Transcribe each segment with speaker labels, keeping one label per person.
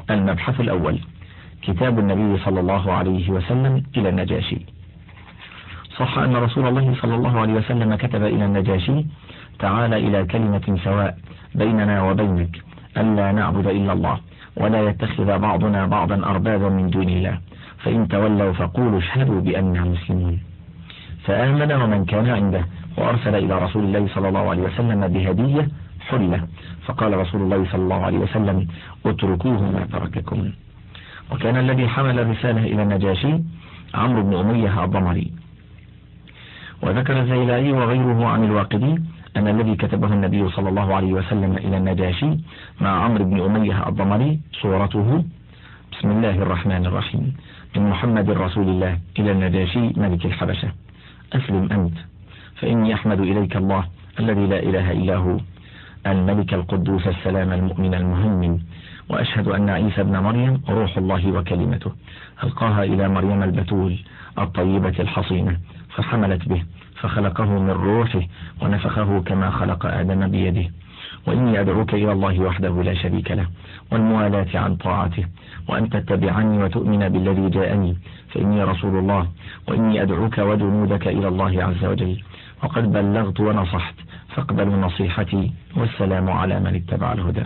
Speaker 1: المبحث الأول: كتاب النبي صلى الله عليه وسلم إلى النجاشي. صح أن رسول الله صلى الله عليه وسلم كتب إلى النجاشي: تعال إلى كلمة سواء بيننا وبينك ألا نعبد إلا الله ولا يتخذ بعضنا بعضا أربابا من دون الله، فإن تولوا فقولوا اشهدوا بأننا مسلمون. فآمن ومن كان عنده، وأرسل إلى رسول الله صلى الله عليه وسلم بهدية حلة، فقال رسول الله صلى الله عليه وسلم: اتركوه ما ترككم. وكان الذي حمل الرسالة إلى النجاشي عمرو بن أمية الضمري. وذكر الزيلعي وغيره عن الواقدي أن الذي كتبه النبي صلى الله عليه وسلم إلى النجاشي مع عمرو بن أمية الضمري صورته: بسم الله الرحمن الرحيم، من محمد رسول الله إلى النجاشي ملك الحبشة، أسلم أنت فإني أحمد إليك الله الذي لا إله إلا هو، الملك القدوس السلام المؤمن المهيمن، وأشهد أن عيسى ابن مريم روح الله وكلمته ألقاها إلى مريم البتول الطيبة الحصينة، فحملت به فخلقه من روحه ونفخه كما خلق آدم بيده. وإني أدعوك إلى الله وحده لا شريك له والموالاة عن طاعته، وأن تتبعني وتؤمن بالذي جاءني، فإني رسول الله، وإني أدعوك وجنودك إلى الله عز وجل، وقد بلغت ونصحت فاقبلوا نصيحتي، والسلام على من اتبع الهدى.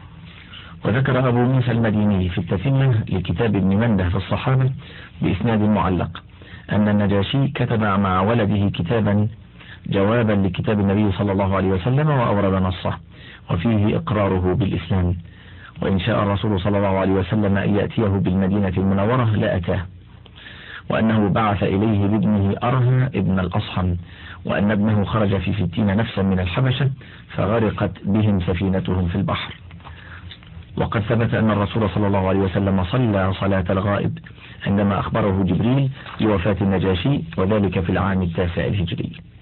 Speaker 1: وذكر أبو موسى المديني في التتمة لكتاب ابن منده في الصحابة بإسناد معلق أن النجاشي كتب مع ولده كتابا جوابا لكتاب النبي صلى الله عليه وسلم، وأورد نصه وفيه إقراره بالإسلام، وإن شاء الرسول صلى الله عليه وسلم أن يأتيه بالمدينة المنورة لأتاه، وأنه بعث إليه بابنه أرهى ابن الأصحم، وأن ابنه خرج في 60 نفسا من الحبشة فغرقت بهم سفينتهم في البحر. وقد ثبت أن الرسول صلى الله عليه وسلم صلى صلاة الغائب عندما أخبره جبريل بوفاة النجاشي، وذلك في العام 9 الهجري.